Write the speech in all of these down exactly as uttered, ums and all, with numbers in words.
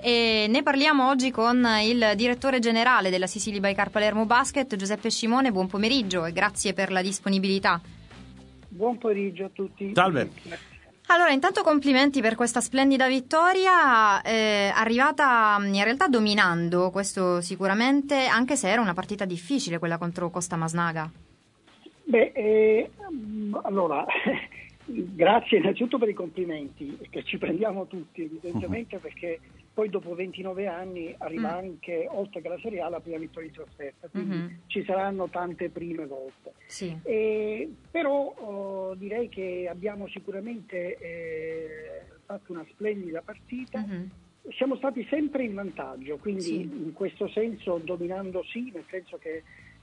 E ne parliamo oggi con il direttore generale della Sicily Bicar Palermo Basket, Giuseppe Scimone. Buon pomeriggio e grazie per la disponibilità. Buon pomeriggio a tutti. Salve. Allora, intanto complimenti per questa splendida vittoria, eh, arrivata in realtà dominando, questo sicuramente, anche se era una partita difficile quella contro Costa Masnaga. Beh, eh, allora, grazie innanzitutto per i complimenti, che ci prendiamo tutti evidentemente, perché poi dopo ventinove anni arriva mm. anche, oltre che la Serie A, la prima vittoria in trasferta, quindi mm-hmm. ci saranno tante prime volte. Sì. E, però oh, direi che abbiamo sicuramente eh, fatto una splendida partita. Mm-hmm. Siamo stati sempre in vantaggio, quindi sì. in questo senso dominando sì, nel senso che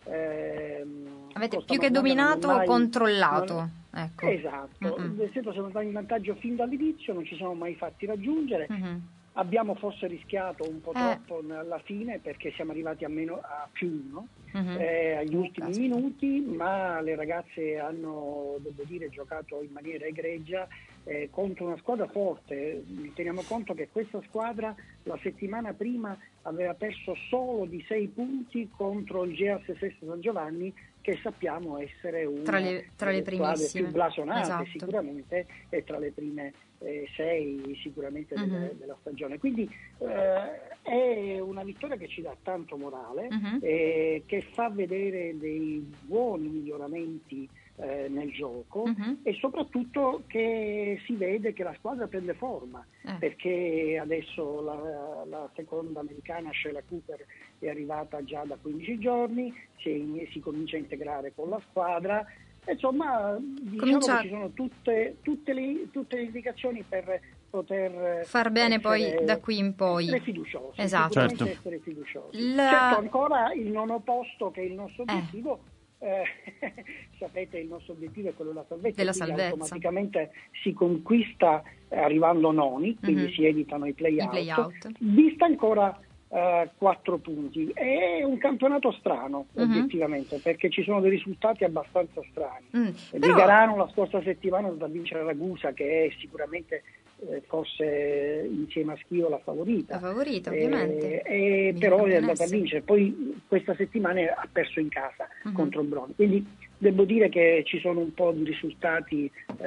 ehm, avete Costa più che Masnaga dominato mai, controllato. Non, ecco. Esatto, mm-hmm. nel senso siamo stati in vantaggio fin dall'inizio, non ci siamo mai fatti raggiungere. Mm-hmm. Abbiamo forse rischiato un po' eh. troppo alla fine perché siamo arrivati a, meno, a più uno uh-huh. eh, agli ultimi Caspita. minuti, ma le ragazze hanno, devo dire, giocato in maniera egregia eh, contro una squadra forte. Teniamo conto che questa squadra la settimana prima aveva perso solo di sei punti contro il G A S Sesto San Giovanni, che sappiamo essere una tra le, tra le delle squadre più blasonate, esatto. sicuramente, e tra le prime eh, sei sicuramente uh-huh. delle, della stagione. Quindi eh, è una vittoria che ci dà tanto morale, uh-huh. eh, che fa vedere dei buoni miglioramenti eh, nel gioco uh-huh. e soprattutto che si vede che la squadra prende forma, eh. perché adesso la, la seconda americana, Sheila Cooper, è arrivata già da quindici giorni, si, si comincia a integrare con la squadra. Insomma, diciamo Comincia... che ci sono tutte, tutte, le, tutte le indicazioni per poter far bene poi da qui in poi. Essere fiduciosi, esatto. certo. essere fiduciosi. La... Certo, ancora il nono posto, che è il nostro obiettivo, eh. Eh, sapete, il nostro obiettivo è quello della salvezza, della quindi salvezza. automaticamente si conquista eh, arrivando noni, quindi mm-hmm. si evitano i play-out, I play-out. Vista ancora Uh, quattro punti. È un campionato strano, uh-huh. obiettivamente, perché ci sono dei risultati abbastanza strani. Mm. Però... Vigarano la scorsa settimana da vincere Ragusa, che è sicuramente eh, forse insieme a Schio la favorita. La favorita, ovviamente. Eh, eh, però è andata a vincere. Poi questa settimana ha perso in casa uh-huh. contro il Broni. Quindi devo dire che ci sono un po' di risultati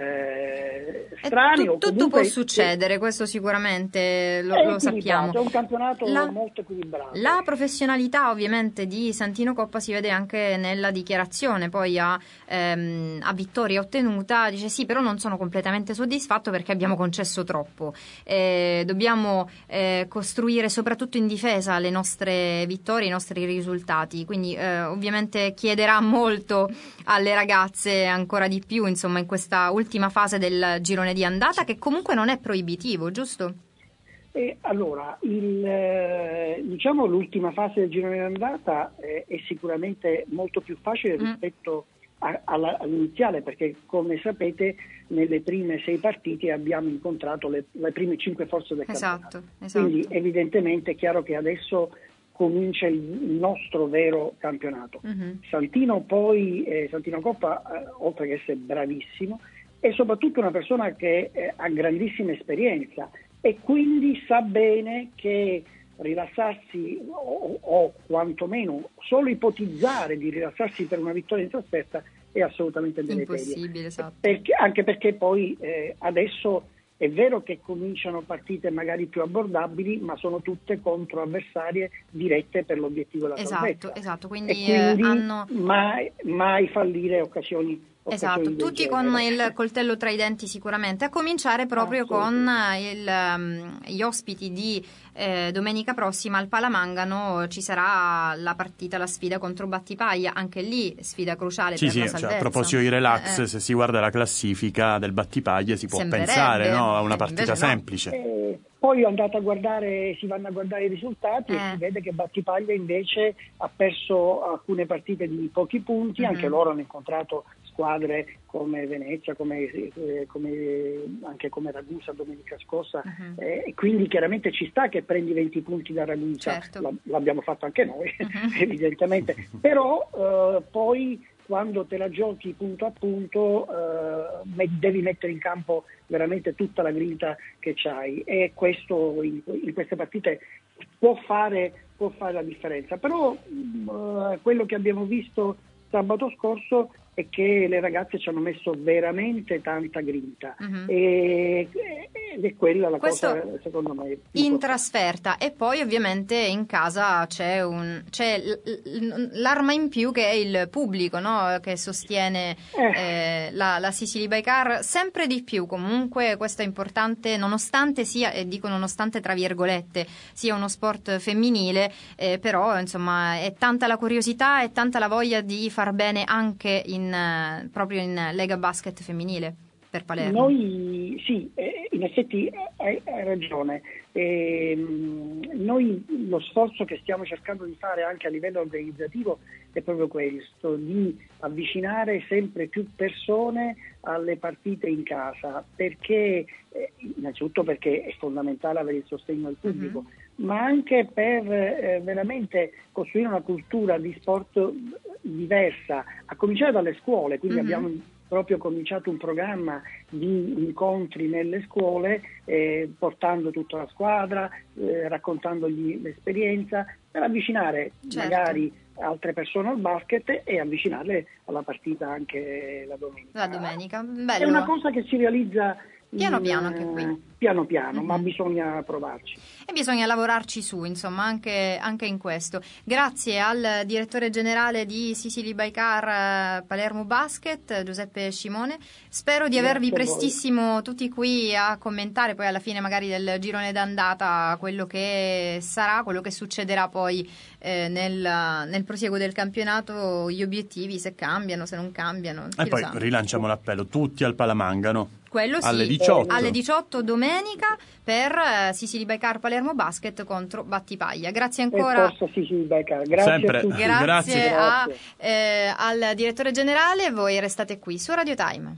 eh, strani. Tu, o tutto comunque, può succedere, questo sicuramente lo, lo sappiamo. È un campionato la, molto equilibrato. La professionalità ovviamente di Santino Coppa si vede anche nella dichiarazione poi a, ehm, a vittoria ottenuta. Dice sì, però non sono completamente soddisfatto perché abbiamo concesso troppo. Eh, dobbiamo eh, costruire soprattutto in difesa le nostre vittorie, i nostri risultati. Quindi eh, ovviamente chiederà molto alle ragazze ancora di più, insomma, in questa ultima fase del girone di andata, che comunque non è proibitivo, giusto? E allora, il, eh, diciamo l'ultima fase del girone di andata eh, è sicuramente molto più facile mm. rispetto a, alla, all'iniziale, perché come sapete nelle prime sei partite abbiamo incontrato le, le prime cinque forze del esatto, campionato. Esatto. Quindi evidentemente è chiaro che adesso comincia il nostro vero campionato. Uh-huh. Santino poi, eh, Santino Coppa, eh, oltre che essere bravissimo, è soprattutto una persona che eh, ha grandissima esperienza e quindi sa bene che rilassarsi o, o quantomeno solo ipotizzare di rilassarsi per una vittoria in trasferta è assolutamente deleterio. Impossibile, esatto. Perché, anche perché poi eh, adesso è vero che cominciano partite magari più abbordabili, ma sono tutte contro avversarie dirette per l'obiettivo della esatto, salvezza. Esatto, quindi, e quindi eh, hanno... mai, mai fallire occasioni. Esatto, tutti con il coltello tra i denti sicuramente, a cominciare proprio con il, um, gli ospiti di eh, domenica prossima al Palamangano. Ci sarà la partita, la sfida contro Battipaglia, anche lì sfida cruciale sì, per sì, la salvezza. Cioè, a proposito di relax, eh, se si guarda la classifica del Battipaglia si può Sembrerebbe, pensare, no, a una partita no. semplice. Eh, poi andate a guardare, si vanno a guardare i risultati eh. e si vede che Battipaglia invece ha perso alcune partite di pochi punti, uh-huh. anche loro hanno incontrato squadre come Venezia, come, eh, come anche come Ragusa domenica scorsa, uh-huh. eh, e quindi chiaramente ci sta che prendi venti punti da Ragusa, certo. L- l'abbiamo fatto anche noi uh-huh. evidentemente, però eh, poi quando te la giochi punto a punto eh, devi mettere in campo veramente tutta la grinta che c'hai, e questo in, in queste partite può fare, può fare la differenza. Però eh, quello che abbiamo visto sabato scorso è che le ragazze ci hanno messo veramente tanta grinta, uh-huh. e, ed è quella la Questo cosa, secondo me, in trasferta. E poi ovviamente in casa c'è, un, c'è l'arma in più, che è il pubblico, no? Che sostiene eh. Eh, la, la Sicily Bike sempre di più. Comunque questo è importante, nonostante sia, e dico nonostante tra virgolette, sia uno sport femminile, eh, però insomma è tanta la curiosità, è tanta la voglia di far bene anche in In, proprio in Lega Basket femminile per Palermo. Noi sì, in effetti hai, hai ragione. E, noi lo sforzo che stiamo cercando di fare anche a livello organizzativo è proprio questo, di avvicinare sempre più persone alle partite in casa, perché eh, innanzitutto perché è fondamentale avere il sostegno del pubblico, mm-hmm. ma anche per eh, veramente costruire una cultura di sport diversa, a cominciare dalle scuole. Quindi mm-hmm. abbiamo proprio cominciato un programma di incontri nelle scuole, eh, portando tutta la squadra, eh, raccontandogli l'esperienza, per avvicinare certo. magari altre persone al basket e avvicinarle alla partita anche la domenica. La domenica, bello. È una cosa che si realizza piano piano anche qui. Piano piano, mm-hmm. ma bisogna provarci. E bisogna lavorarci su, insomma, anche, anche in questo. Grazie al direttore generale di Sicily Bike Palermo Basket, Giuseppe Scimone. Spero di avervi Grazie prestissimo tutti qui a commentare poi alla fine magari del girone d'andata quello che sarà, quello che succederà poi eh, nel, nel prosieguo del campionato, gli obiettivi, se cambiano, se non cambiano. E poi rilanciamo l'appello, tutti al Palamangano. Quello sì, alle diciotto. Alle diciotto domenica per uh, Sicily Bike Palermo Basket contro Battipaglia. Grazie ancora. Grazie Sempre. a tutti. Grazie, Grazie. A, eh, al direttore generale. Voi restate qui su Radio Time.